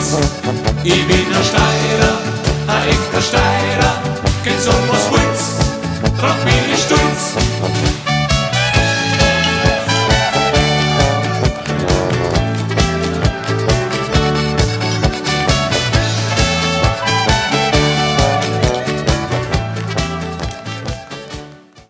Witz. Ich bin ein Steirer, ein echter Steirer, geht so was Witz, drauf bin ich stolz.